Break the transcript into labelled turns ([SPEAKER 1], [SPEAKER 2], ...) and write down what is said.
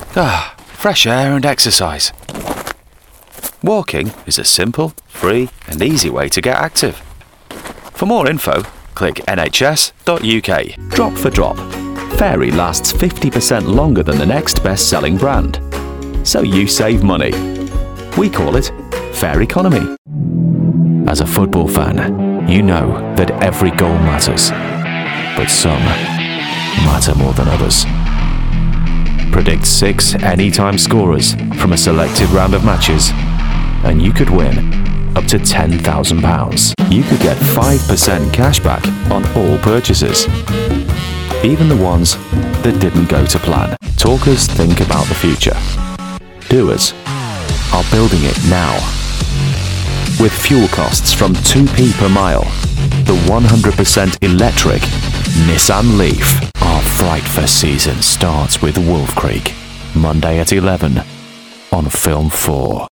[SPEAKER 1] Fresh air and exercise. Walking is a simple, free and easy way to get active. For more info, click nhs.uk.
[SPEAKER 2] Drop for drop, Fairy lasts 50% longer than the next best-selling brand. So you save money. We call it Fair Economy. As a football fan, you know that every goal matters, but some matter more than others. Predict 6 anytime scorers from a selected round of matches, and you could win up to £10,000. You could get 5% cashback on all purchases, even the ones that didn't go to plan. Talkers think about the future. Doers are building it now. With fuel costs from 2p per mile, the 100% electric Nissan Leaf. Our fright for season starts with Wolf Creek, Monday at 11 on Film 4.